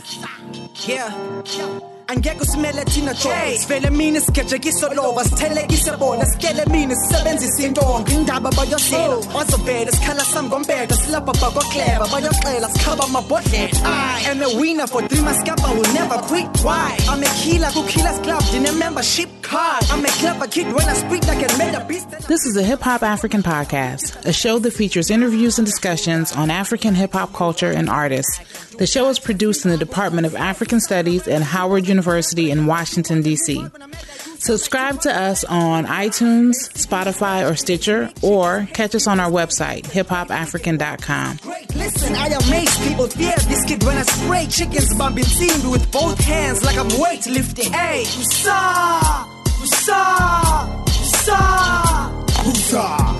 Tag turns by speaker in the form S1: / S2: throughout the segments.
S1: Yeah. Angeke usimele thina Joe sivele mina sigeje kisoloba sithele kisebona sikele mina sisebenzisa intonga indaba bayosela wazovela sikhala sami ngombheda silapha bakwa clever bayoxela sikhaba amabhodlela and a winner for 3 months kappa will never quit. Why? I'm a killer who killers club in a membership card. I'm a clever kid when I speak like a made a beast.
S2: This is a Hip Hop African podcast, a show that features interviews and discussions on African hip hop culture and artists. The show is produced in the Department of African Studies at Howard University in Washington, D.C. Subscribe to us on iTunes, Spotify, or Stitcher, or catch us on our website, hiphopafrican.com.
S1: Listen, I amaze people fear this kid when I spray chickens, but I've been seen with both hands like I'm weightlifting. Hey, Usa, Usa, Usa, Usa,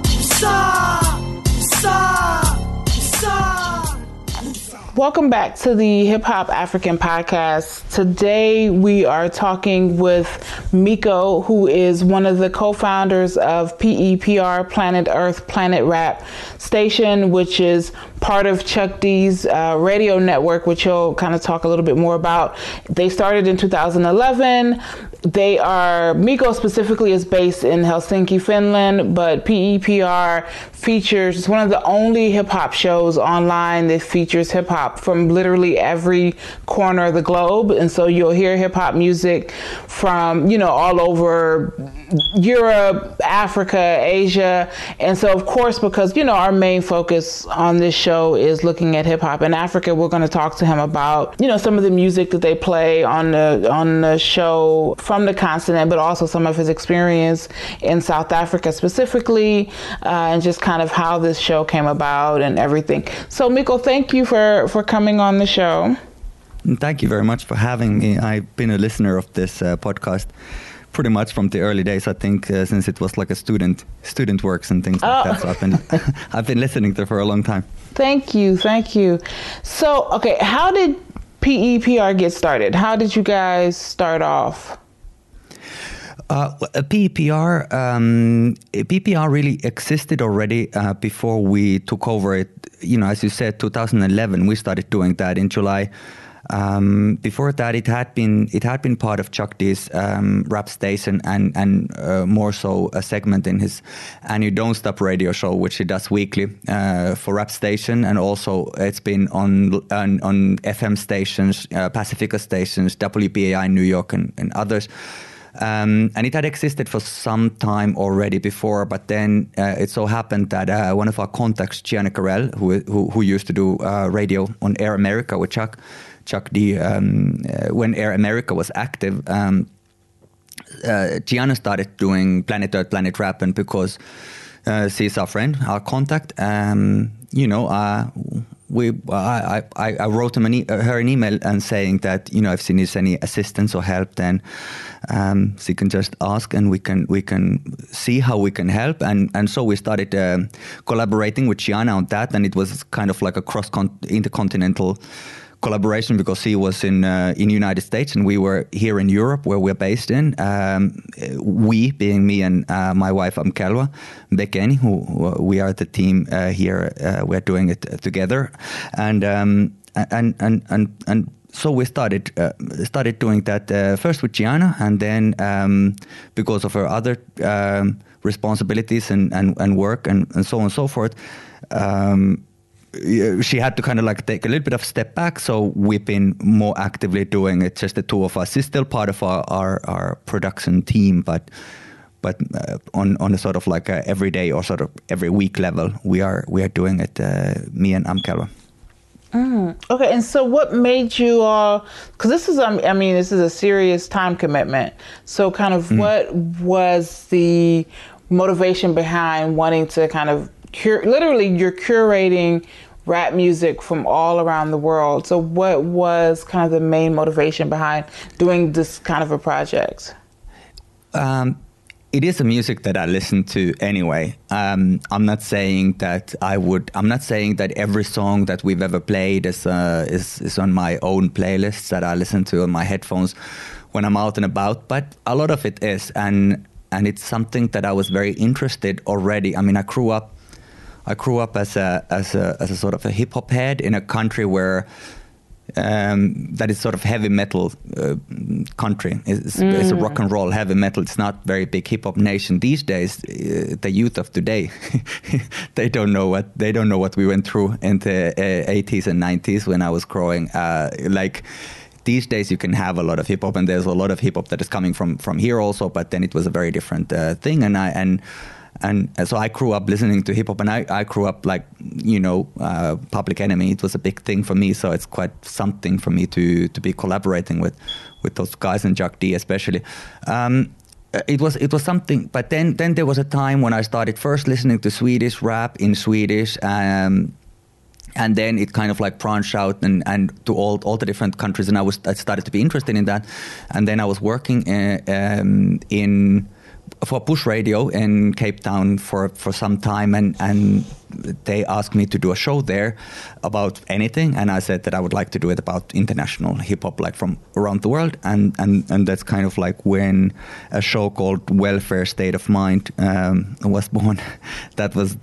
S1: Usa, Usa, Usa.
S2: Welcome back to the Hip Hop African podcast. Today we are talking with Miko, who is one of the co-founders of PEPR, Planet Earth, Planet Rap Station, which is part of Chuck D's radio network, which he'll kind of talk a little bit more about. They started in 2011. Miko specifically is based in Helsinki, Finland, but PEPR features, it's one of the only hip hop shows online that features hip hop from literally every corner of the globe. And so you'll hear hip hop music from, all over Europe, Africa, Asia. And so, of course, because, our main focus on this show is looking at hip hop in Africa, we're going to talk to him about, some of the music that they play on the show from the continent, but also some of his experience in South Africa specifically, and just kind of how this show came about and everything. So, Miko, thank you for coming on the show.
S3: Thank you very much for having me. I've been a listener of this podcast pretty much from the early days, I think, since it was like a student works and things like that. So I've been listening to it for a long time. Thank you.
S2: So, okay, how did PEPR get started? How did you guys start off?
S3: PEPR really existed already before we took over it. As you said, 2011, we started doing that in July. Before that, it had been part of Chuck D's rap station and more so a segment in his And You Don't Stop radio show, which he does weekly for rap station, and also it's been on FM stations, Pacifica stations, WBAI New York, and others. And it had existed for some time already before, but then it so happened that one of our contacts, Gianna Carell, who used to do radio on Air America with Chuck D, when Air America was active, Gianna started doing Planet Earth, Planet Rap, and because she's our friend, our contact, I wrote her an email and saying that if she needs any assistance or help, then she can just ask, and we can see how we can help. And so we started collaborating with Gianna on that, and it was kind of like a intercontinental collaboration because she was in United States and we were here in Europe, where we're based in. We being me and my wife Amkelwa Bekeni, who we are the team here. We're doing it together, and so we started doing that first with Gianna, and then because of her other responsibilities and work and so on and so forth. She had to kind of like take a little bit of a step back, so we've been more actively doing it, just the two of us. She's still part of our production team, but on a sort of like a everyday or sort of every week level, we are doing it, me and Amkelwa.
S2: Okay, and so what made you all, because this is a serious time commitment, so kind of what was the motivation behind wanting to kind of literally you're curating rap music from all around the world. So what was kind of the main motivation behind doing this kind of a project?
S3: It is a music that I listen to anyway. I'm not saying that every song that we've ever played is on my own playlists that I listen to on my headphones when I'm out and about, but a lot of it is, and it's something that I was very interested already. I mean, I grew up as a sort of a hip hop head in a country where that is sort of heavy metal country. It's a rock and roll heavy metal. It's not very big hip hop nation these days. The youth of today, they don't know what we went through in the 80s and 90s when I was growing. Like these days, you can have a lot of hip hop, and there's a lot of hip hop that is coming from here also. But then it was a very different thing, and so I grew up listening to hip hop, and I grew up like, Public Enemy. It was a big thing for me, so it's quite something for me to be collaborating with those guys, and Chuck D especially. It was something, but then there was a time when I started first listening to Swedish rap in Swedish, and then it kind of like branched out and to all the different countries, and I started to be interested in that, and then I was working for Push Radio in Cape Town for some time, and they asked me to do a show there about anything, and I said that I would like to do it about international hip hop, like from around the world, and that's kind of like when a show called Welfare State of Mind was born. That was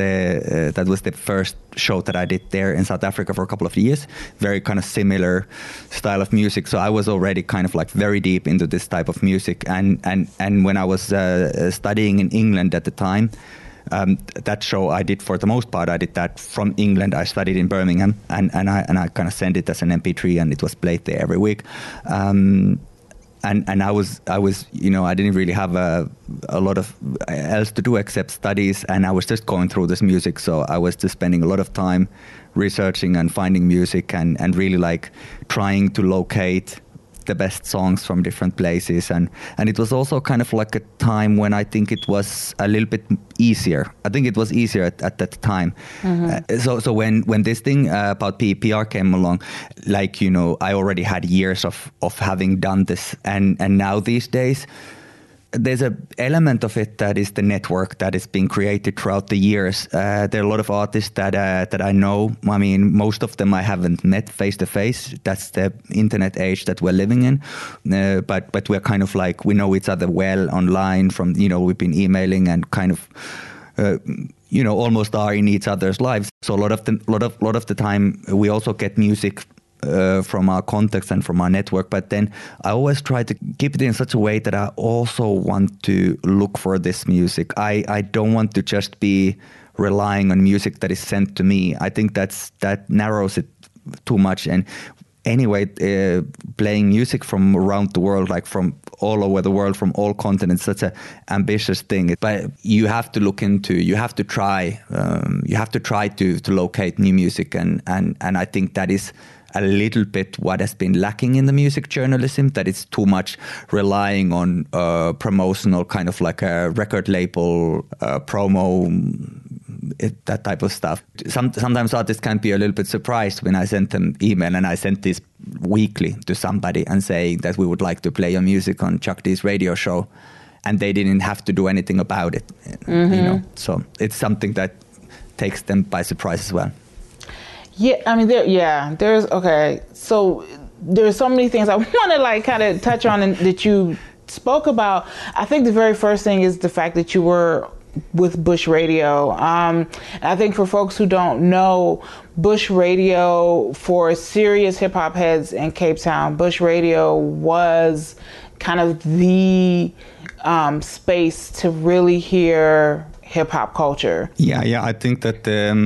S3: the first show that I did there in South Africa for a couple of years. Very kind of similar style of music, so I was already kind of like very deep into this type of music, and when I was studying in England at the time. That show I did, for the most part, I did that from England. I studied in Birmingham, and I kind of sent it as an MP3, and it was played there every week. And I was I didn't really have a lot of else to do except studies, and I was just going through this music. So I was just spending a lot of time researching and finding music, and really like trying to locate the best songs from different places, and it was also kind of like a time when I think it was a little bit easier. I think it was easier at that time. Mm-hmm. So when this thing about PEPR came along, like I already had years of having done this, and now these days there's an element of it that is the network that is being created throughout the years. There are a lot of artists that I know. I mean, most of them I haven't met face to face. That's the internet age that we're living in. But we're kind of like, we know each other well online from, we've been emailing and kind of, almost are in each other's lives. So a lot of the time we also get music from our context and from our network, but then I always try to keep it in such a way that I also want to look for this music. I don't want to just be relying on music that is sent to me. I think that narrows it too much. And anyway, playing music from around the world, like from all over the world, from all continents, such an ambitious thing. But you have to try to locate new music, and I think that is a little bit what has been lacking in the music journalism, that it's too much relying on promotional kind of like a record label promo, that type of stuff. Sometimes artists can be a little bit surprised when I send them email, and I sent this weekly to somebody and saying that we would like to play your music on Chuck D's radio show, and they didn't have to do anything about it. Mm-hmm. So it's something that takes them by surprise as well.
S2: Yeah, I mean, there's okay. So there's so many things I want to like kind of touch on and that you spoke about. I think the very first thing is the fact that you were with Bush Radio. I think for folks who don't know, Bush Radio, for serious hip hop heads in Cape Town, Bush Radio was kind of the space to really hear hip hop culture.
S3: Yeah. I think that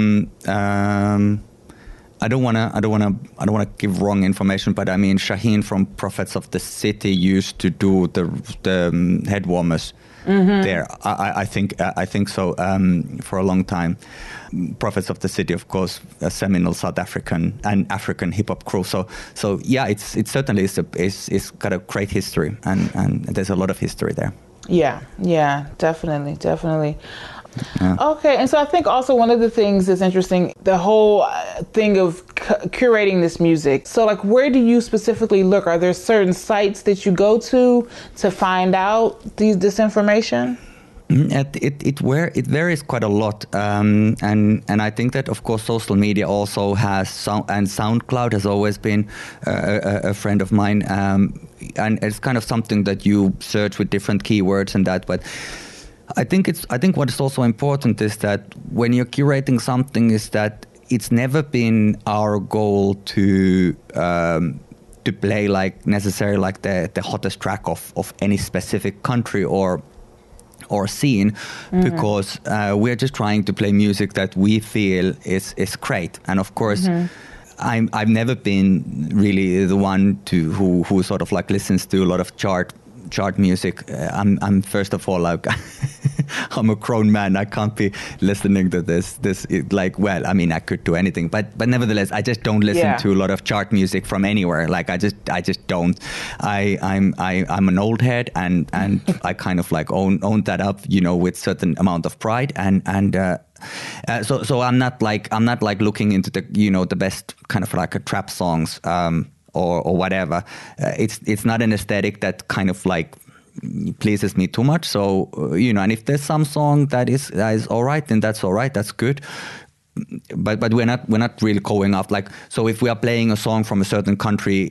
S3: I don't wanna give wrong information, but I mean Shaheen from Prophets of the City used to do the head warmers there. I think so for a long time. Prophets of the City, of course, a seminal South African and African hip hop crew. So yeah, it certainly is got a great history, and there's a lot of history there.
S2: Yeah, definitely. Yeah. Okay, and so I think also one of the things that's interesting, the whole thing of curating this music. So like, where do you specifically look? Are there certain sites that you go to find out this information?
S3: It varies quite a lot, and I think that of course social media also has and SoundCloud has always been a friend of mine, and it's kind of something that you search with different keywords and that, but. I think what is also important is that when you're curating something is that it's never been our goal to play like necessarily like the hottest track of any specific country or scene, because we're just trying to play music that we feel is great. And of course, I've never been really the one who sort of like listens to a lot of chart music. I'm first of all like I'm a grown man. I can't be listening to this like, well, I mean, I could do anything, but nevertheless, I just don't listen to a lot of chart music from anywhere. Like I just don't. I'm an old head, and I kind of like own that up, with certain amount of pride, and so I'm not like looking into the the best kind of like a trap songs or whatever. It's not an aesthetic that kind of like pleases me too much. So and if there's some song that is all right, then that's all right. That's good. But we're not really going off like. So if we are playing a song from a certain country,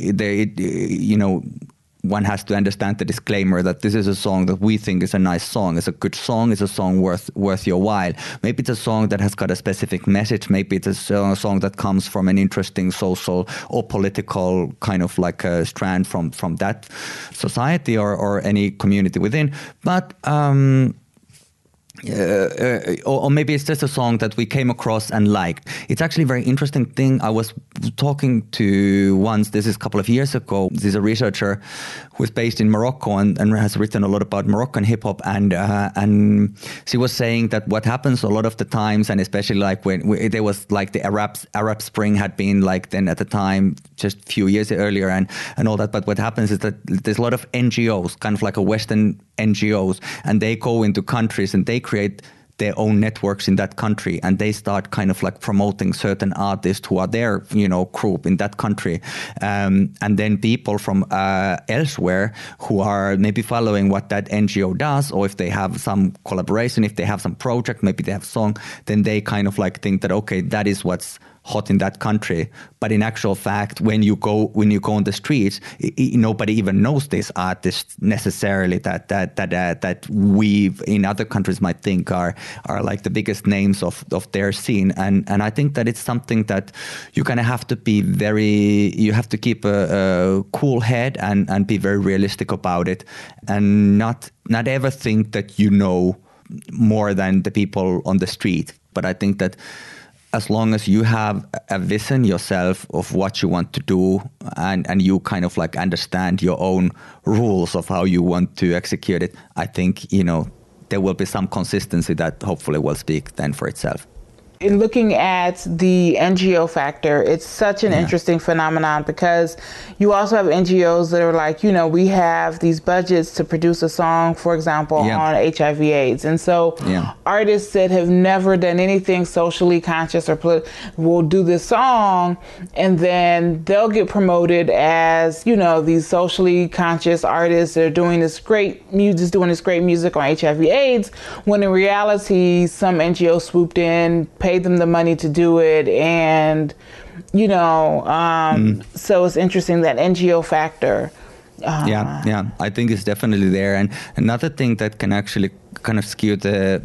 S3: one has to understand the disclaimer that this is a song that we think is a nice song, is a good song, is a song worth your while. Maybe it's a song that has got a specific message. Maybe it's a song that comes from an interesting social or political kind of like a strand from that society or any community within. But or maybe it's just a song that we came across and liked. It's actually a very interesting thing. I was talking to once, this is a couple of years ago, this is a researcher who is based in Morocco and has written a lot about Moroccan hip hop, and she was saying that what happens a lot of the times, and especially like when there was like the Arab Spring had been like then at the time just a few years earlier and all that, but what happens is that there's a lot of NGOs, kind of like a Western NGOs, and they go into countries and they create their own networks in that country, and they start kind of like promoting certain artists who are their group in that country, and then people from elsewhere who are maybe following what that NGO does, or if they have some collaboration, if they have some project, maybe they have a song, then they kind of like think that okay, that is what's hot in that country. But in actual fact, when you go on the streets, nobody even knows these artists necessarily that we in other countries might think are like the biggest names of their scene. And I think that it's something that you kind of have to be you have to keep a cool head and be very realistic about it, and not ever think that you know more than the people on the street. But I think that as long as you have a vision yourself of what you want to do, and you kind of like understand your own rules of how you want to execute it, I think, there will be some consistency that hopefully will speak then for itself.
S2: In looking at the NGO factor, it's such an interesting phenomenon, because you also have NGOs that are like, we have these budgets to produce a song, for example, on HIV/AIDS. And so artists that have never done anything socially conscious or will do this song, and then they'll get promoted as, these socially conscious artists that are doing this great music on HIV/AIDS, when in reality, some NGO swooped in, paid them the money to do it, and so it's interesting, that NGO factor. I think it's definitely there. And another thing that can actually kind of skew the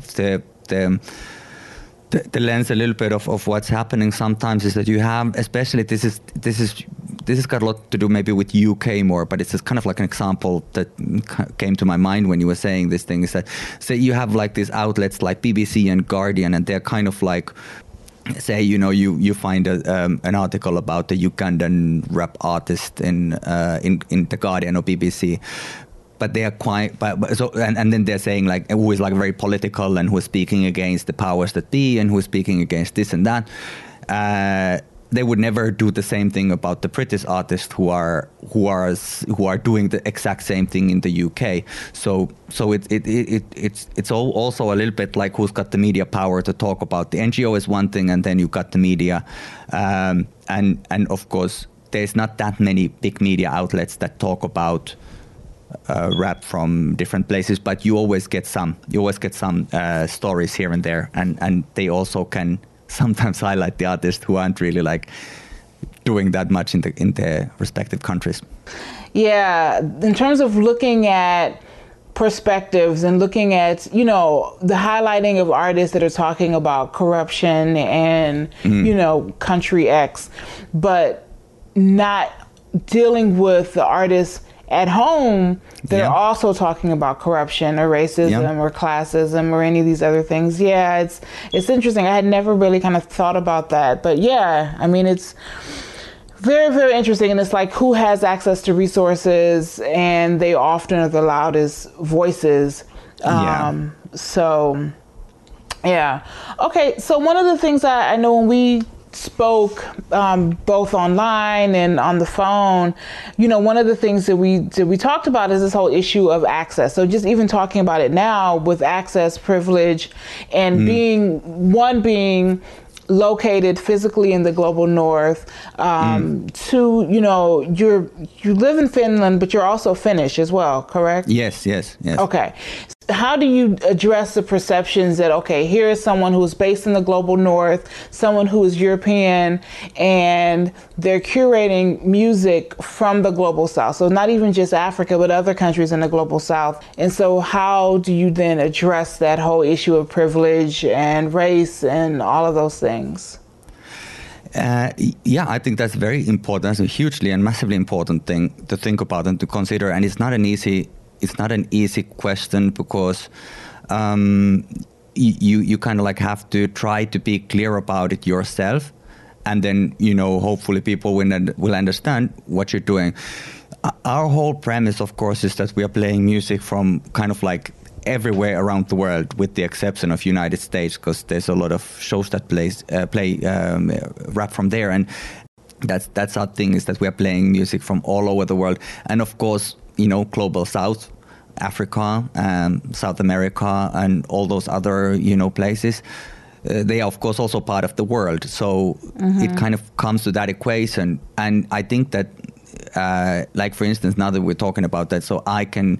S2: lens a little bit of what's happening sometimes is that you have, especially this has got a lot to do maybe with UK more, but it's just kind of like an example that came to my mind when you were saying this thing, is that say you have like these outlets like BBC and Guardian, and they're kind of like, say, you find an article about the Ugandan rap artist in the Guardian or BBC, but they are quite, and then they're saying like who is like very political and who is speaking against the powers that be and who is speaking against this and that. They would never do the same thing about the British artists who are doing the exact same thing in the UK. So it's also a little bit like who's got the media power to talk about. The NGO is one thing, and then you got the media, and of course there's not that many big media outlets that talk about rap from different places, but you always get some stories here and there, and they also can sometimes highlight the artists who aren't really like doing that much in their respective countries. Yeah, in terms of looking at perspectives and looking at, you know, the highlighting of artists that are talking about corruption and, you know, country X, but not dealing with the artists at home that are also talking about corruption or racism or classism or any of these other things. Yeah, it's interesting. I had never really kind of thought about that. But yeah, I mean, it's very, very interesting. And it's like, who has access to resources? And they often are the loudest voices. So, yeah. Okay, so one of the things I know when we spoke both online and on the phone, you know, one of the things that we talked about is this whole issue of access. So just even talking about it now with access, privilege, and being located physically in the global north, to, you know, you live in Finland, but you're also Finnish as well, correct?
S3: Yes.
S2: Okay. How do you address the perceptions that, okay, here is someone who's based in the global north, someone who is European, and they're curating music from the global south? So not even just Africa, but other countries in the global south. And so how do you then address that whole issue of privilege and race and all of those things?
S3: I think that's very important. That's a hugely and massively important thing to think about and to consider. And it's not an easy question, because you kind of like have to try to be clear about it yourself, and then, you know, hopefully people will understand what you're doing. Our whole premise, of course, is that we are playing music from kind of like everywhere around the world, with the exception of United States, because there's a lot of shows that play rap from there, and that's our thing, is that we are playing music from all over the world. And of course, you know, global south, Africa, South America, and all those other, you know, places, they are of course also part of the world. So it kind of comes to that equation. And I think that, like for instance, now that we're talking about that, so I can,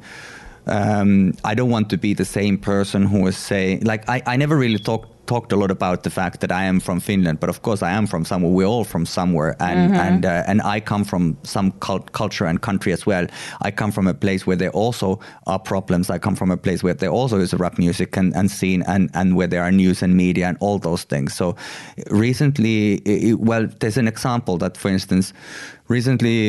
S3: I don't want to be the same person who is saying, like, I never really talked a lot about the fact that I am from Finland, but of course I am from somewhere. We're all from somewhere, and I come from some culture and country as well. I come from a place where there also are problems. I come from a place where there also is rap music and scene, and where there are news and media and all those things. So recently, there's an example that, for instance, recently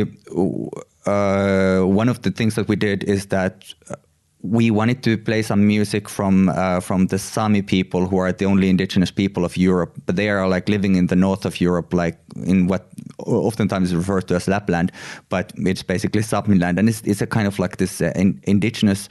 S3: one of the things that we did is that we wanted to play some music from the Sami people, who are the only indigenous people of Europe, but they are like living in the north of Europe, like in what oftentimes is referred to as Lapland, but it's basically Sapmiland, and it's a kind of like this indigenous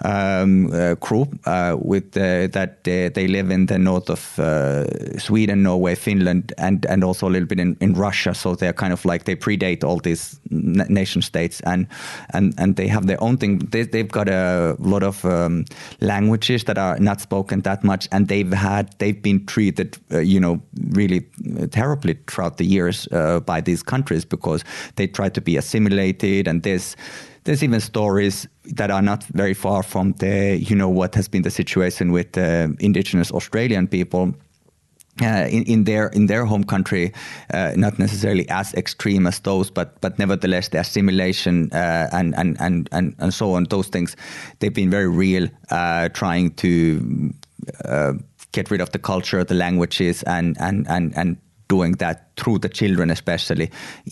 S3: group with that they live in the north of Sweden, Norway, Finland, and also a little bit in Russia. So they're kind of like, they predate all these nation states, and they have their own thing. They've got a lot of languages that are not spoken that much, and they've been treated really terribly throughout the years by these countries, because they try to be assimilated. And there's even stories that are not very far from what has been the situation with indigenous Australian people in their home country, not necessarily as extreme as those, but nevertheless the assimilation and so on, those things, they've been very real, trying to get rid of the culture, the languages, and doing that through the children especially.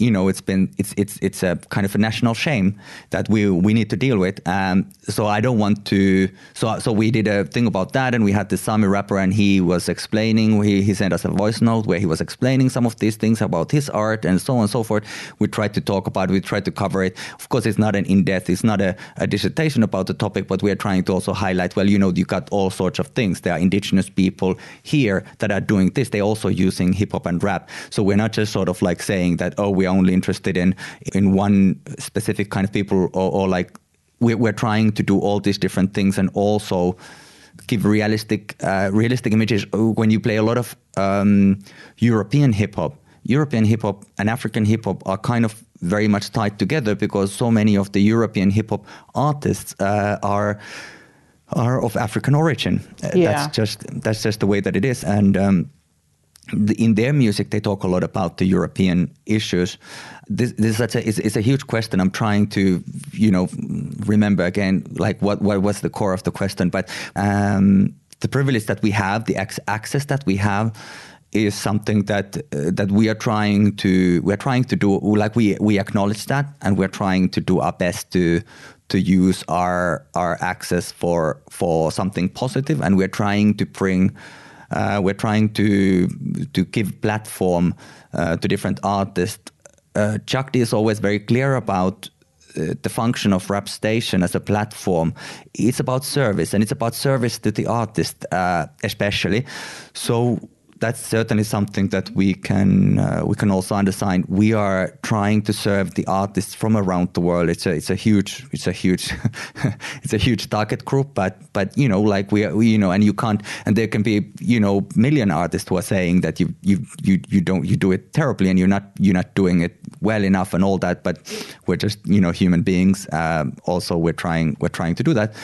S3: It's a kind of a national shame that we need to deal with. So I don't want to. So we did a thing about that, and we had the Sami rapper, and he was explaining. He sent us a voice note where he was explaining some of these things about his art and so on and so forth. We tried to talk about it. We tried to cover it. Of course, it's not an in-depth. It's not a dissertation about the topic, but we are trying to also highlight. Well, you got all sorts of things. There are indigenous people here that are doing this. They're also using hip hop and rap. So we're not just sort of like saying that, oh, we're only interested in one specific kind of people, or like we're trying to do all these different things and also give realistic images. When you play a lot of European hip hop and African hip hop are kind of very much tied together, because so many of the European hip hop artists are of African origin.
S2: Yeah.
S3: That's just the way that it is. And in their music, they talk a lot about the European issues. This is a huge question. I'm trying to, remember again, like what was the core of the question. But the privilege that we have, the access that we have, is something that we are trying to do. Like we acknowledge that, and we're trying to do our best to use our access for something positive, and we're trying to bring. We're trying to give platform to different artists. Chuck D is always very clear about the function of Rap Station as a platform. It's about service, and it's about service to the artist, especially. So that's certainly something that we can also understand. We are trying to serve the artists from around the world. It's a huge it's a huge target group. But like we and you can't. And there can be million artists who are saying that you do it terribly, and you're not doing it well enough and all that. But we're just human beings. Also, we're trying to do that.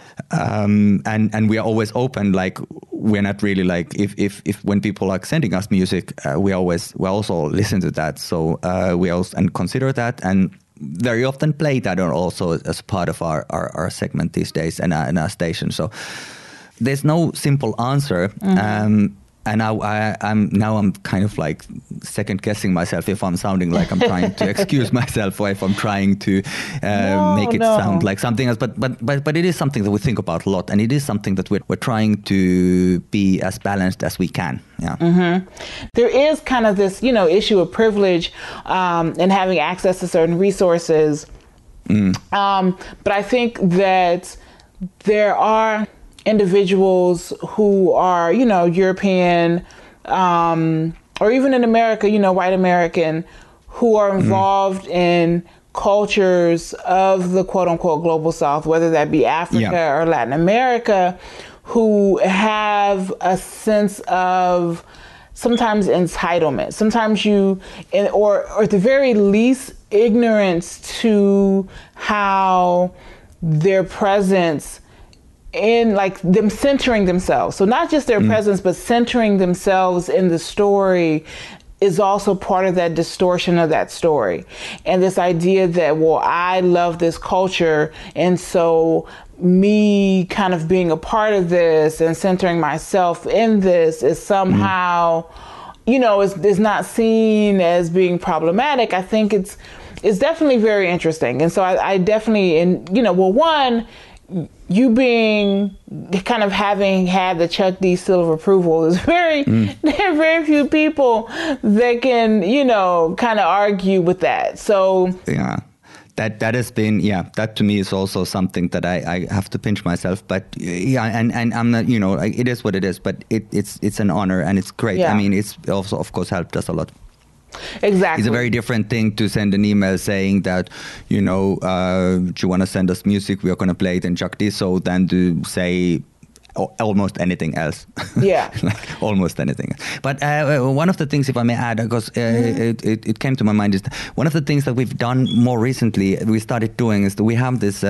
S3: And we are always open. Like we're not really like if when people are sending us music, we also listen to that. So we also and consider that, and very often play that also as part of our segment these days and our station. So there's no simple answer. Mm-hmm. And I'm kind of like second guessing myself if I'm sounding like I'm trying to excuse myself, or if I'm trying to make it sound like something else. But it is something that we think about a lot, and it is something that we're trying to be as balanced as we can. Yeah.
S2: Mm-hmm. There is kind of this issue of privilege and having access to certain resources. But I think that there are individuals who are, European, or even in America, white American, who are involved in cultures of the quote unquote global South, whether that be Africa or Latin America, who have a sense of sometimes entitlement, sometimes or at the very least, ignorance to how their presence in like them centering themselves. So not just their presence, but centering themselves in the story is also part of that distortion of that story. And this idea that, well, I love this culture, and so me kind of being a part of this and centering myself in this is somehow, is not seen as being problematic. I think it's definitely very interesting. And so I definitely, one, you being kind of having had the Chuck D seal of approval is there are very few people that can, kind of argue with that. So
S3: yeah, that has been, that to me is also something that I have to pinch myself. But and I'm not, it is what it is, but it's an honor and it's great. Yeah. I mean, it's also, of course, helped us a lot.
S2: Exactly.
S3: It's a very different thing to send an email saying that, do you want to send us music? We are going to play it in Chuck D. So than to say almost anything else.
S2: Yeah.
S3: Like almost anything. But one of the things, if I may add, because it came to my mind, is one of the things that we've done more recently, we started doing, is that we have this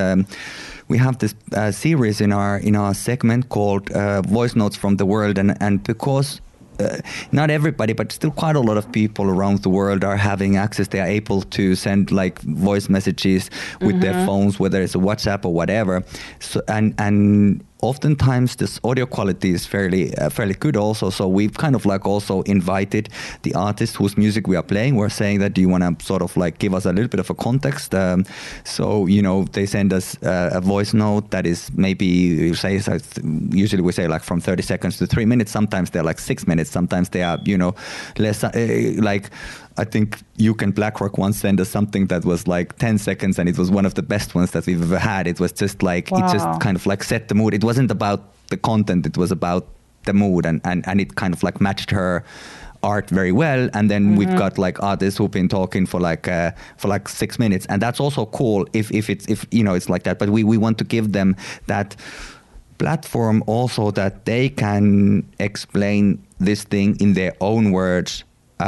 S3: series in our segment called Voice Notes from the World, and because not everybody, but still quite a lot of people around the world are having access. They are able to send like voice messages with their phones, whether it's a WhatsApp or whatever. So and oftentimes this audio quality is fairly good also. So we've kind of like also invited the artists whose music we are playing. We're saying that, do you want to sort of like give us a little bit of a context? So, they send us a voice note that is maybe, usually we say like from 30 seconds to 3 minutes. Sometimes they're like 6 minutes. Sometimes they are, less like, I think UK BlackRock once sent us something that was like 10 seconds, and it was one of the best ones that we've ever had. It was just like, It just kind of like set the mood. It wasn't about the content, it was about the mood, and it kind of like matched her art very well. And then we've got like artists who've been talking for like 6 minutes, and that's also cool if it's like that. But we want to give them that platform also, that they can explain this thing in their own words,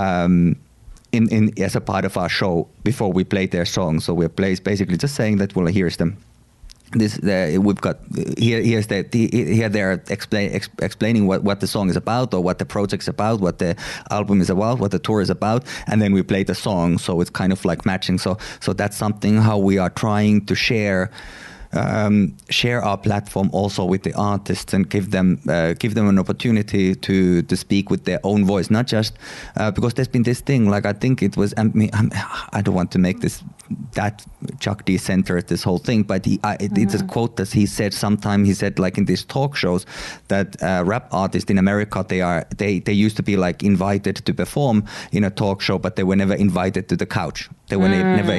S3: in as a part of our show before we play their song. So we're basically just saying that, well, here's them. we've got here they're explaining what the song is about, or what the project's about, what the album is about, what the tour is about, and then we play the song, so it's kind of like matching. So that's something how we are trying to share our platform also with the artists, and give them an opportunity to speak with their own voice, not just because there's been this thing, like I think it was, I don't want to make this that Chuck D centered this whole thing, but it's a quote that he said sometime. He said, like in these talk shows, that rap artists in America, they used to be like invited to perform in a talk show, but they were never invited to the couch. They were never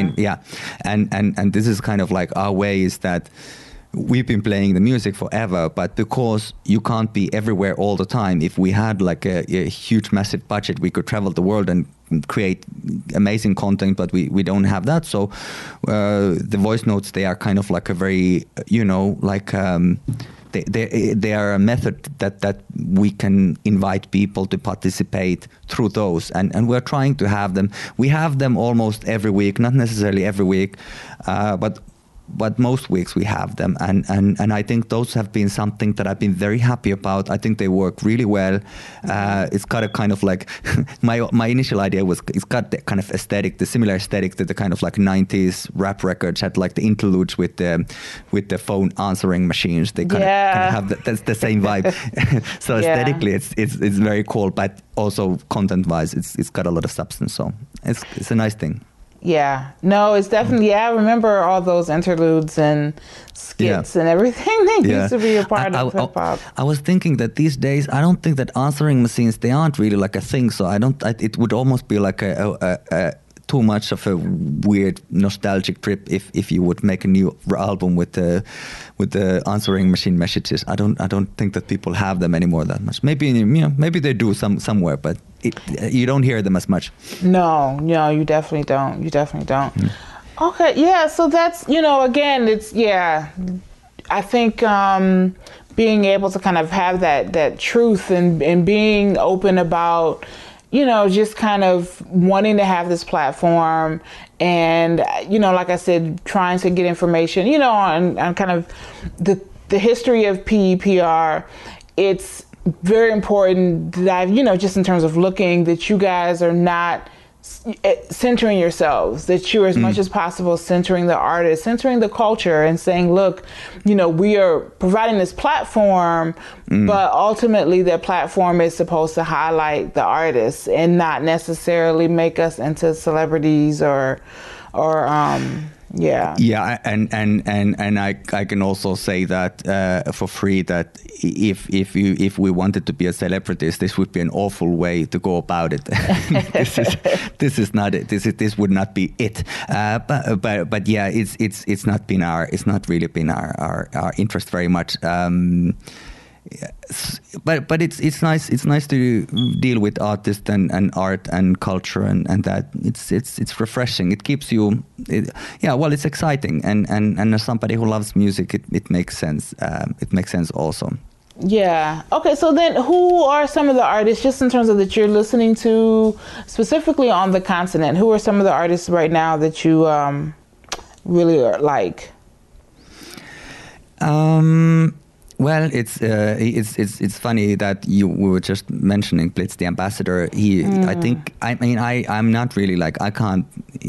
S3: and this is kind of like our way, is that we've been playing the music forever, but because you can't be everywhere all the time, if we had like a huge massive budget, we could travel the world and create amazing content, but we don't have that. So the voice notes, they are kind of like a very, like they are a method that we can invite people to participate through those, and we're trying to have them. We have them almost every week, not necessarily every week, but most weeks we have them, and I think those have been something that I've been very happy about. I think they work really well. It's got a kind of like my initial idea was, it's got the kind of aesthetic, the similar aesthetic that the kind of like 90s rap records had, like the interludes with the phone answering machines. They kind of have that's the same vibe. So aesthetically, it's very cool, but also content wise, it's got a lot of substance. So it's a nice thing.
S2: Yeah, no, it's definitely, I remember all those interludes and skits and everything that used to be a part of hip hop.
S3: I was thinking that these days, I don't think that answering machines, they aren't really like a thing. So it would almost be like a too much of a weird nostalgic trip if you would make a new album with the answering machine messages. I don't think that people have them anymore that much. Maybe they do somewhere, but you don't hear them as much.
S2: No, you definitely don't. Okay, yeah. So that's, again, it's I think being able to kind of have that truth and being open about, just kind of wanting to have this platform and, like I said, trying to get information, on kind of the history of PEPR. It's very important that, just in terms of looking, that you guys are not centering yourselves, that you're as much as possible centering the artist, centering the culture, and saying, look, we are providing this platform, but ultimately that platform is supposed to highlight the artists and not necessarily make us into celebrities or
S3: and I can also say that for free, that if we wanted to be a celebrity, this would be an awful way to go about it. this is not it. This would not be it. But yeah, it's not really been our interest very much. But it's nice to deal with artists and art and culture and that it's refreshing. It keeps you it's exciting, and as somebody who loves music, it makes sense. It makes sense also.
S2: Yeah. Okay, so then who are some of the artists, just in terms of that you're listening to specifically on the continent? Who are some of the artists right now that you really like?
S3: Well, it's funny that we were just mentioning Blitz the Ambassador. I'm not really like, I can't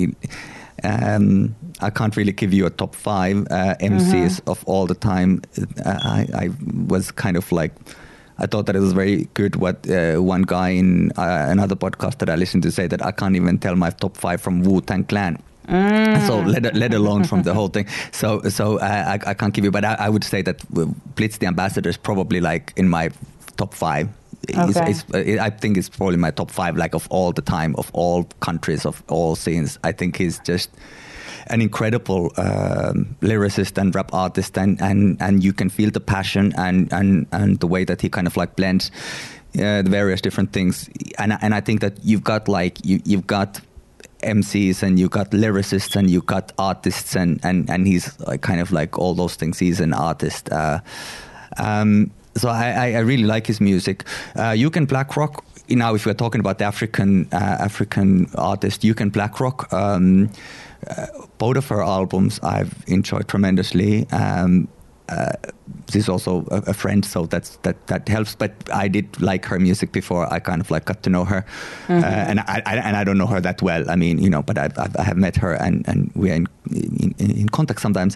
S3: really give you a top 5 MCs of all the time. I was kind of like, I thought that it was very good what one guy in another podcast that I listened to say, that I can't even tell my top 5 from Wu-Tang Clan. So let alone from the whole thing. So I can't give you, but I would say that Blitz the Ambassador is probably like in my top 5. Okay. I think it's probably my top 5, like of all the time, of all countries, of all scenes. I think he's just an incredible lyricist and rap artist, and you can feel the passion and the way that he kind of like blends the various different things. And I think that you've got you've got MCs and you got lyricists and you got artists and he's like kind of like all those things. He's an artist. So I really like his music. UK Blackrock. Now, if we're talking about the African artist, UK Blackrock, both of her albums I've enjoyed tremendously. She's also a friend, so that helps. But I did like her music before I kind of like got to know her, and I don't know her that well. I mean, you know, but I have met her, and we are in contact sometimes.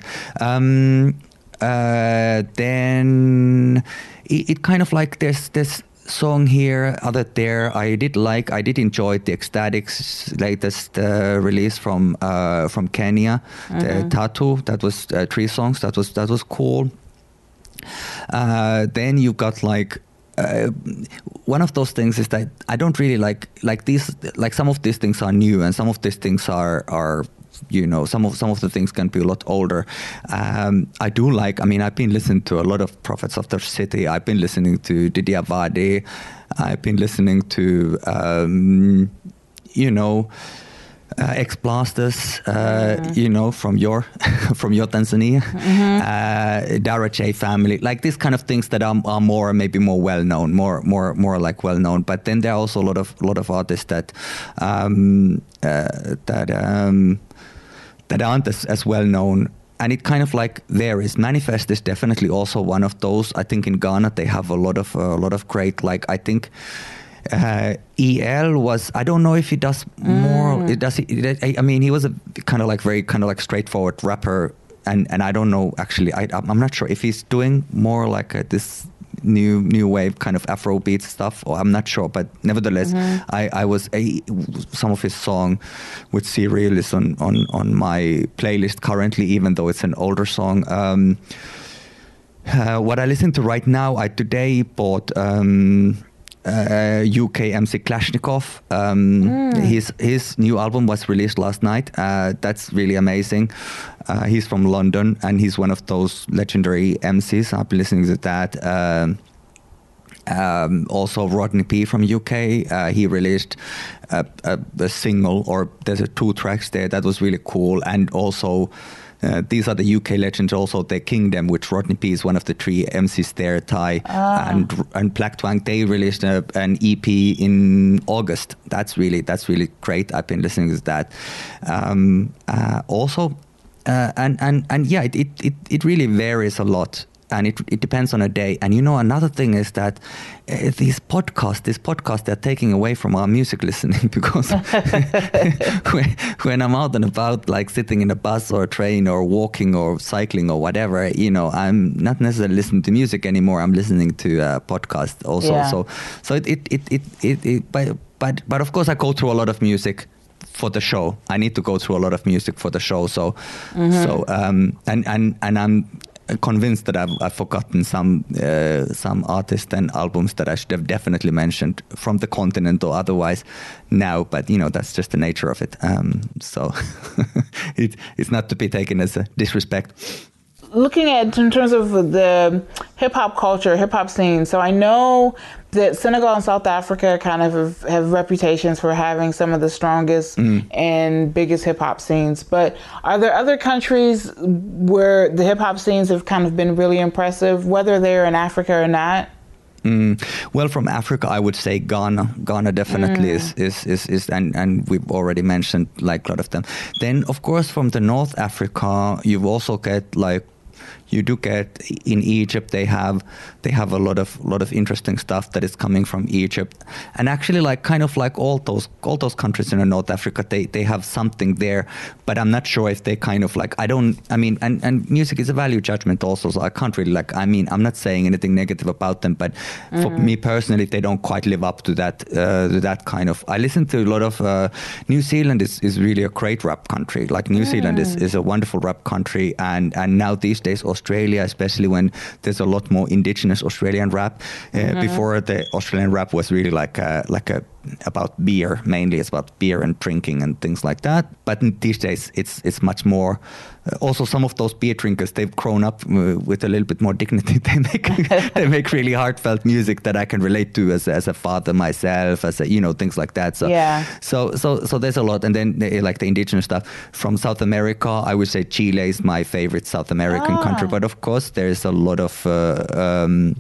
S3: Then it kind of like there's this song here, other there. I did enjoy the Ecstatic's latest release from Kenya, the Tattoo. That was 3 songs. That was cool. Then you got like one of those things is that I don't really like these. Like some of these things are new, and some of these things are you know, some of the things can be a lot older. I do like, I mean, I've been listening to a lot of Prophets of the City. I've been listening to Didi Avadi. I've been listening to, you know, Ex-Blasters, you know, from your Tanzania, Dara J family, like these kind of things that are maybe more well known, more like well known. But then there are also a lot of artists that aren't as well known, and it kind of like varies. Manifest is definitely also one of those. I think in Ghana they have a lot of great, like I think EL was, I don't know if he does more. I mean, he was a kind of like very kind of like straightforward rapper, and I don't know actually. I'm not sure if he's doing more like this new wave kind of Afrobeat stuff, or I'm not sure, but nevertheless, some of his song with Serial is on my playlist currently, even though it's an older song. What I listen to right now, I today bought UK MC Kalashnikov. His new album was released last night. That's really amazing. He's from London, and he's one of those legendary MCs. I've been listening to that. Also Rodney P from UK. He released a single, or there's 2 tracks there that was really cool. And also these are the UK legends, also the Kingdom, which Rodney P is one of the 3 MCs there, Ty and Black Twang. They released an EP in August. That's really great. I've been listening to that. Also, and yeah, it really varies a lot. And it depends on a day. And you know, another thing is that these podcasts, they're taking away from our music listening, because when I'm out and about, like sitting in a bus or a train or walking or cycling or whatever, you know, I'm not necessarily listening to music anymore. I'm listening to podcasts also. Yeah. So but of course I go through a lot of music for the show. I need to go through a lot of music for the show. So and I'm convinced that I've forgotten some artists and albums that I should have definitely mentioned from the continent or otherwise now, but you know, that's just the nature of it. So it's not to be taken as a disrespect.
S2: Looking at in terms of the hip-hop culture, hip-hop scene, so I know that Senegal and South Africa kind of have reputations for having some of the strongest and biggest hip-hop scenes, but are there other countries where the hip-hop scenes have kind of been really impressive, whether they're in Africa or not?
S3: Well, from Africa, I would say Ghana. Ghana definitely is, and we've already mentioned like a lot of them. Then, of course, from the North Africa, you also get like, you do get in Egypt, they have a lot of interesting stuff that is coming from Egypt, and actually like kind of like all those countries in North Africa, they have something there, but I'm not sure if they kind of like, and music is a value judgment also, so I can't really like, I mean, I'm not saying anything negative about them, but for me personally, they don't quite live up to that kind of. I listen to a lot of New Zealand is really a great rap country. Like New Zealand is a wonderful rap country, and now these days Australia, especially when there's a lot more indigenous Australian rap. Before, the Australian rap was really like about beer, mainly it's about beer and drinking and things like that. But these days it's much more. Also, some of those beer drinkers, they've grown up with a little bit more dignity. They make really heartfelt music that I can relate to as a father myself, as a, you know, things like that. So
S2: yeah.
S3: So there's a lot, and then like the indigenous stuff from South America. I would say Chile is my favorite South American country, but of course there's a lot of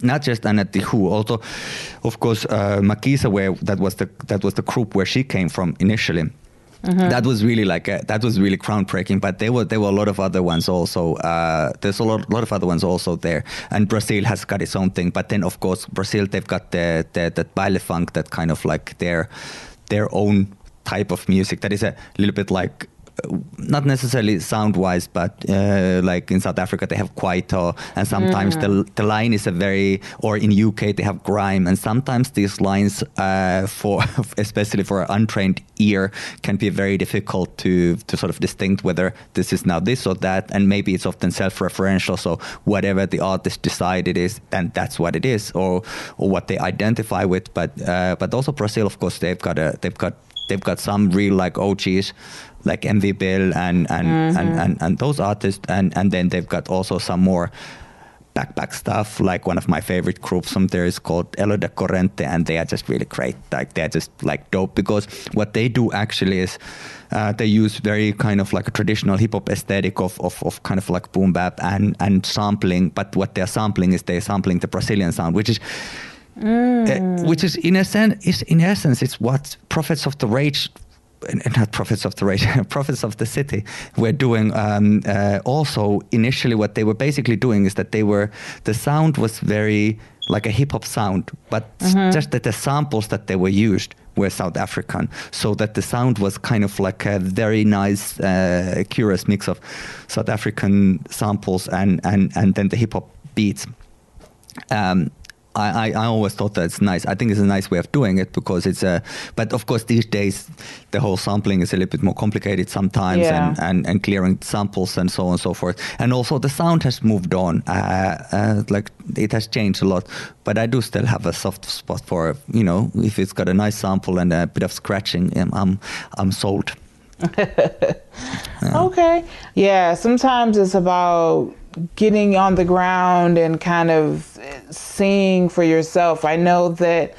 S3: not just Anna Tijoux, also, of course, Makisa, that was the group where she came from initially. Mm-hmm. That was really groundbreaking. But there were a lot of other ones also. There's a lot of other ones also there. And Brazil has got its own thing. But then, of course, Brazil, they've got that baile funk, that kind of like their own type of music that is a little bit like, not necessarily sound-wise, but like in South Africa they have kwaito, and sometimes the line is or in UK they have grime, and sometimes these lines, especially for an untrained ear, can be very difficult to sort of distinct whether this is now this or that, and maybe it's often self-referential, so whatever the artist decided is, then that's what it is, or what they identify with. But also Brazil, of course, they've got some real like OGs, like MV Bill and those artists, and then they've got also some more backpack stuff, like one of my favorite groups from there is called Elo de Corrente, and they are just really great. Like they're just like dope, because what they do actually is they use very kind of like a traditional hip hop aesthetic of kind of like boom bap and sampling, but what they're sampling is they're sampling the Brazilian sound, which is in essence it's what Prophets of the Rage, not Prophets of the Rage, Prophets of the City were doing. Also, initially, what they were basically doing is that the sound was very like a hip hop sound, but just that the samples that they were used were South African, so that the sound was kind of like a very nice, curious mix of South African samples and then the hip hop beats. I always thought that's nice. I think it's a nice way of doing it, because but of course these days the whole sampling is a little bit more complicated sometimes, and clearing samples and so on and so forth. And also the sound has moved on, like it has changed a lot. But I do still have a soft spot for, if it's got a nice sample and a bit of scratching, I'm sold.
S2: Okay. Yeah, sometimes it's about getting on the ground and kind of seeing for yourself. I know that,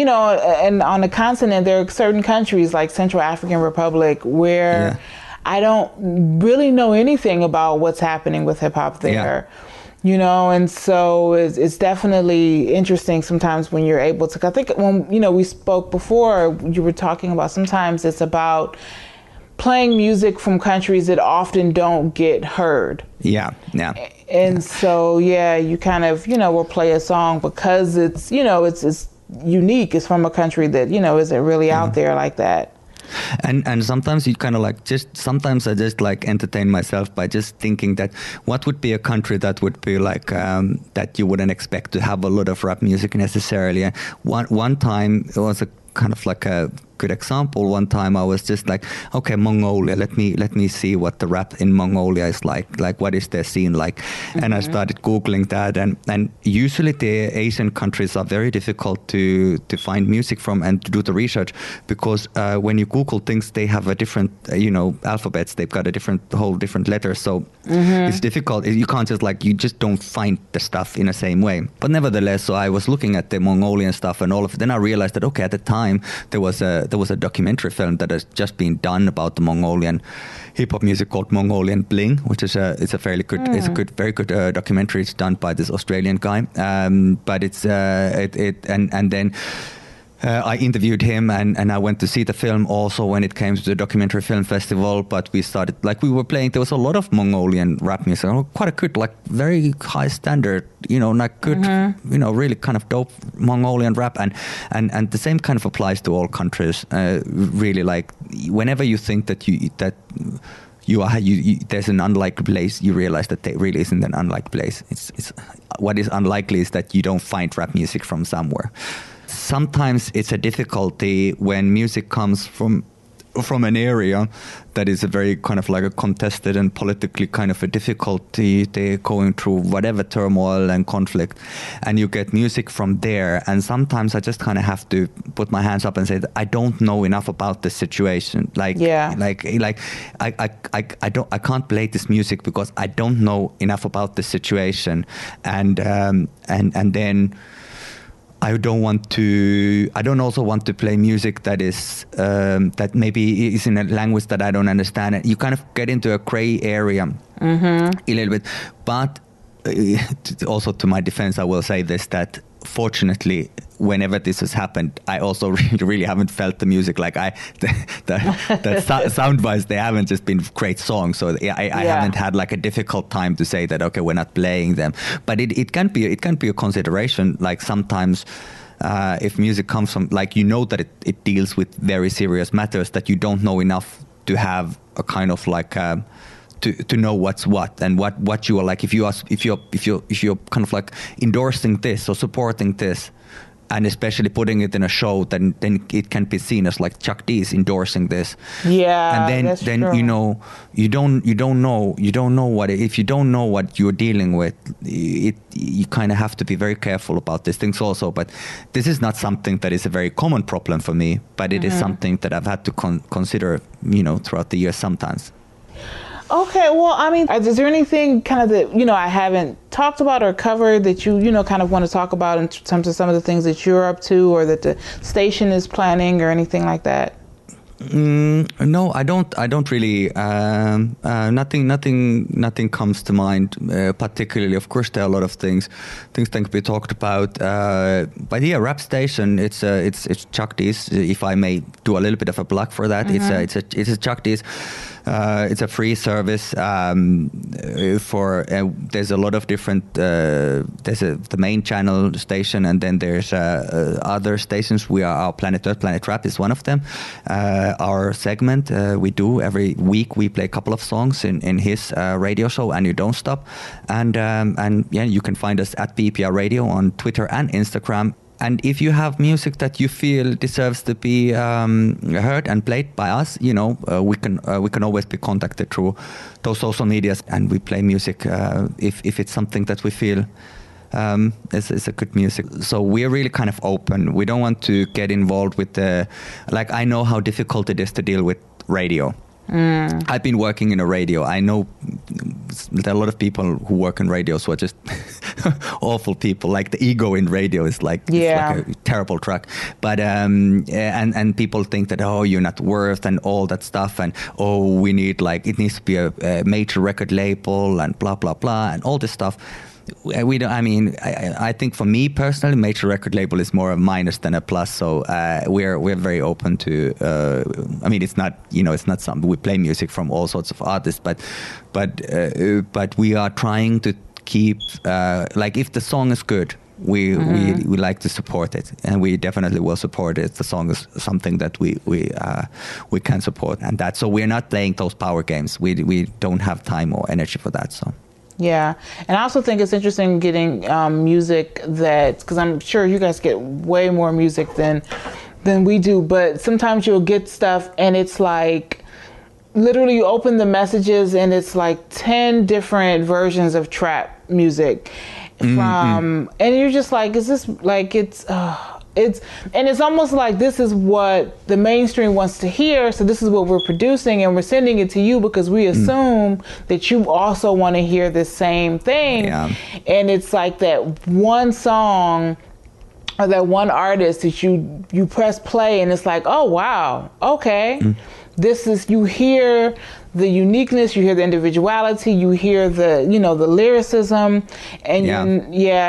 S2: and on the continent, there are certain countries like Central African Republic where I don't really know anything about what's happening with hip hop there. And so it's definitely interesting sometimes when you're able to, I think when, we spoke before, you were talking about sometimes it's about playing music from countries that often don't get heard. Yeah. And so, you kind of, will play a song because it's, it's unique. It's from a country that, isn't really out there like that.
S3: And sometimes you kind of sometimes I just like entertain myself by just thinking that what would be a country that would be like, that you wouldn't expect to have a lot of rap music necessarily. And one time it was a kind of like a good example. One time I was just like, okay, Mongolia, let me see what the rap in Mongolia is like what is their scene like. And I started Googling that, and usually the Asian countries are very difficult to find music from and to do the research, because when you Google things, they have a different alphabets, they've got a whole different letters, so it's difficult. You can't just you just don't find the stuff in the same way. But nevertheless, so I was looking at the Mongolian stuff and all of it, then I realized that okay, at the time there was a documentary film that has just been done about the Mongolian hip hop music called Mongolian Bling, which is it's a fairly good, it's a very good documentary. It's done by this Australian guy, but it's and then. I interviewed him and I went to see the film also when it came to the documentary film festival, but we started, we were playing, there was a lot of Mongolian rap music, quite a good, very high standard, good, really kind of dope Mongolian rap, and the same kind of applies to all countries, really, whenever you think that there's an unlikely place, you realize that there really isn't an unlikely place. It's what is unlikely is that you don't find rap music from somewhere. Sometimes it's a difficulty when music comes from an area that is a very kind of like a contested and politically kind of a difficulty. They're going through whatever turmoil and conflict, and you get music from there. And sometimes I just kind of have to put my hands up and say that I don't know enough about the situation. I can't play this music because I don't know enough about the situation, and then. I don't also want to play music that is that maybe is in a language that I don't understand. You kind of get into a gray area a little bit. But also to my defense, I will say this, that fortunately, whenever this has happened, I also really haven't felt the music. Like sound-wise, they haven't just been great songs. So I haven't had like a difficult time to say that, okay, we're not playing them. But it can be a consideration. Like sometimes if music comes from, like, you know that it deals with very serious matters, that you don't know enough to have a kind of like to know what's what and what you are like. If you're kind of like endorsing this or supporting this, and especially putting it in a show, then it can be seen as like Chuck D's endorsing this.
S2: Yeah,
S3: and then
S2: true.
S3: you don't know what, if you don't know what you're dealing with, you kind of have to be very careful about these things also. But this is not something that is a very common problem for me, but it is something that I've had to consider, throughout the years sometimes.
S2: Okay, well, I mean, is there anything kind of that, I haven't talked about or covered that you kind of want to talk about in terms of some of the things that you're up to or that the station is planning or anything like that?
S3: No, I don't really. Nothing comes to mind particularly. Of course, there are a lot of things that can be talked about. But yeah, Rap Station. It's Chuck D's. If I may do a little bit of a plug for that, it's a Chuck D's. It's a free service for. There's a lot of different. There's the main channel station, and then there's other stations. Our Planet Earth, Planet Rap is one of them. Our segment we do every week. We play a couple of songs in his radio show, And You Don't Stop, and yeah, you can find us at PEPR Radio on Twitter and Instagram. And if you have music that you feel deserves to be heard and played by us, we can always be contacted through those social medias, and we play music if it's something that we feel is a good music. So we're really kind of open. We don't want to get involved with I know how difficult it is to deal with radio. I've been working in a radio. I know there are a lot of people who work in radios who are just awful people. Like the ego in radio is like, it's like a terrible track. But and people think that, oh, you're not worth and all that stuff, and we need it needs to be a major record label and blah blah blah and all this stuff. We don't. I mean, I think for me personally, major record label is more a minus than a plus. So we're very open to. I mean, it's not something. We play music from all sorts of artists, but we are trying to keep if the song is good, we like to support it, and we definitely will support it if the song is something that we can support, and that. So we're not playing those power games. We don't have time or energy for that. So.
S2: Yeah, and I also think it's interesting getting music because I'm sure you guys get way more music than we do, but sometimes you'll get stuff and it's like literally you open the messages and it's like 10 different versions of trap music and you're just like, is this like it's almost like this is what the mainstream wants to hear, so this is what we're producing and we're sending it to you because we assume that you also want to hear the same thing. And it's like that one song or that one artist that you press play and it's like, oh wow, okay, this is, you hear the uniqueness, you hear the individuality, you hear the the lyricism, and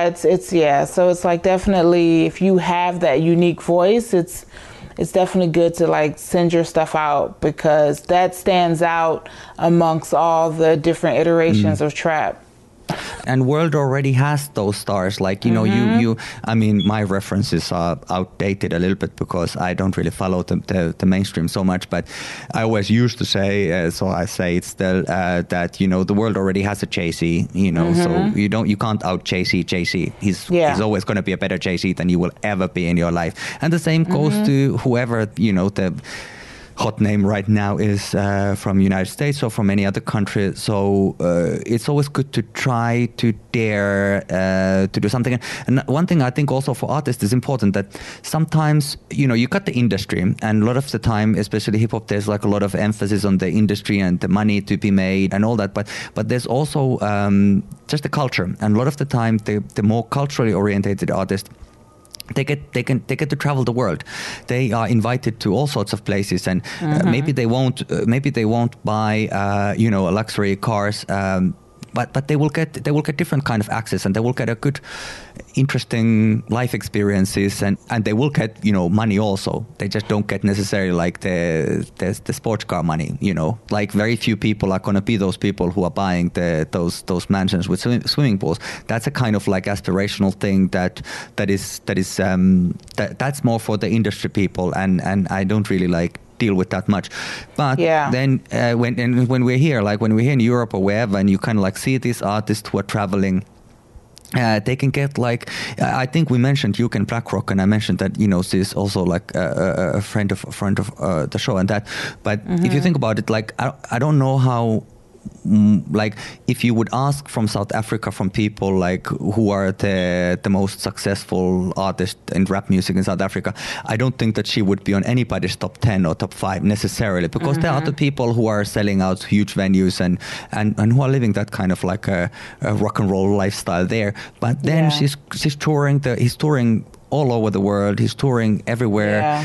S2: so it's like definitely if you have that unique voice, it's definitely good to like send your stuff out because that stands out amongst all the different iterations of trap.
S3: And world already has those stars, like you. I mean, my references are outdated a little bit because I don't really follow the mainstream so much. But I always used to say, so I say it's still that the world already has a Jay-Z. So you can't out Jay-Z. He's always going to be a better Jay-Z than you will ever be in your life. And the same goes to whoever the hot name right now is from United States or from any other country. So it's always good to try to dare to do something. And one thing I think also for artists is important that sometimes, you got the industry, and a lot of the time, especially hip hop, there's like a lot of emphasis on the industry and the money to be made and all that. But there's also just the culture. And a lot of the time, the more culturally orientated artists, they get to travel the world. They are invited to all sorts of places, and maybe they won't buy a luxury cars but they will get different kind of access, and they will get a good, interesting life experiences, and they will get, you know, money also. They just don't get necessarily like the sports car money, you know. Like very few people are going to be those people who are buying those mansions with swimming pools. That's a kind of like aspirational thing that's more for the industry people, and I don't really like deal with that much. But then when we're here, like when we're here in Europe or wherever, and you kind of like see these artists who are traveling, they can get like, I think we mentioned Eugen Blackrock, and I mentioned that, you know, she's also like a friend of the show and that. But if you think about it, like I don't know how, like if you would ask from South Africa, from people like who are the most successful artists in rap music in South Africa, I don't think that she would be on anybody's top 10 or top 5 necessarily, because there are other people who are selling out huge venues and who are living that kind of like a rock and roll lifestyle there. But then he's touring all over the world. He's touring everywhere.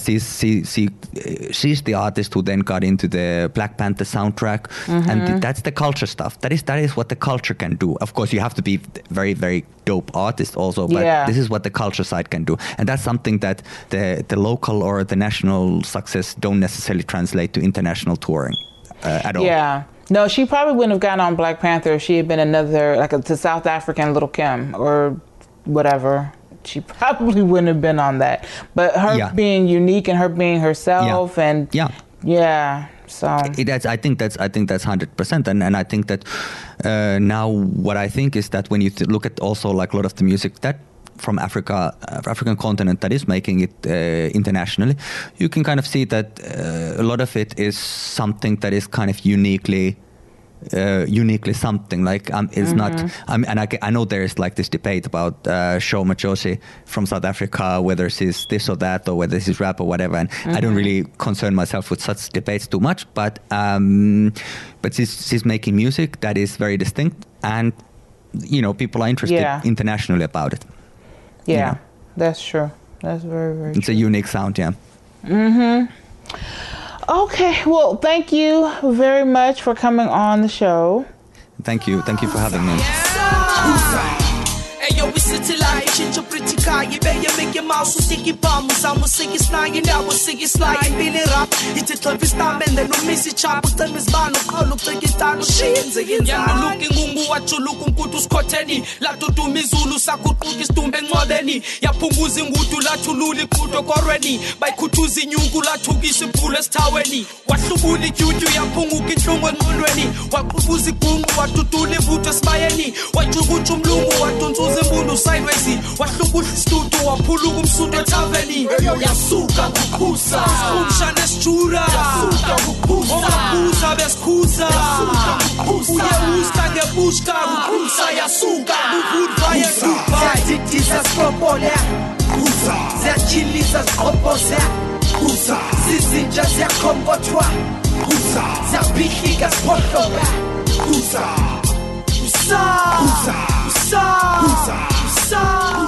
S3: She's the artist who then got into the Black Panther soundtrack, and that's the culture stuff. That is what the culture can do. Of course, you have to be very, very dope artist also, but this is what the culture side can do, and that's something that the local or the national success don't necessarily translate to international touring at all.
S2: Yeah. No, she probably wouldn't have gotten on Black Panther if she had been another, like a South African Little Kim or whatever. She probably wouldn't have been on that. But her being unique and her being herself and so
S3: I think that's 100%, and I think that now what I think is that when you look at also like a lot of the music that from African continent that is making it internationally, you can kind of see that a lot of it is something that is kind of uniquely something, like it's not and I know there is like this debate about Sho Majosi from South Africa, whether she's this or that or whether she's rap or whatever, and I don't really concern myself with such debates too much, but she's making music that is very distinct, and you know, people are interested internationally about it.
S2: That's true. That's very, very
S3: it's
S2: true.
S3: A unique sound.
S2: Okay, well, thank you very much for coming on the show.
S3: Thank you for having me.
S1: Yo, we city life, change your pretty car, you better make your mouth so sticky bombs. I'm a sick is lying, I was sick is lying, Billy Rap. It's a club is time and then no missy chop, but then Miss Bano, call look like it's down, shins again. Young looking, what you look on Kutus Koteni, Lato to Mizulu, Sakutukis to Bengodeni, Yapunguzing Wutu Latu Luli Kuto Koreni, by Kutuzi Nugula Tugis and Pulas Taweni. What to bully you, Yapungu Kitungan already, what Kubuzi Kungu, what to do live with us by any, what you would to Lumu, what to Mundu sideways, wahlukuthi studio waphula umsundo taveni yasuka kukusa umshana sijura yasuka kukusa omakuza besikhuza yasuka kukusa uyewusta ngebushka kukusa yasuka kuvudva yeduba zidisa skopole kusa ziyachilisa skopose kusa zizinja ziyakhombothwa kusa ziyabhihika siphohloba kusa kusa kusa kusa kusa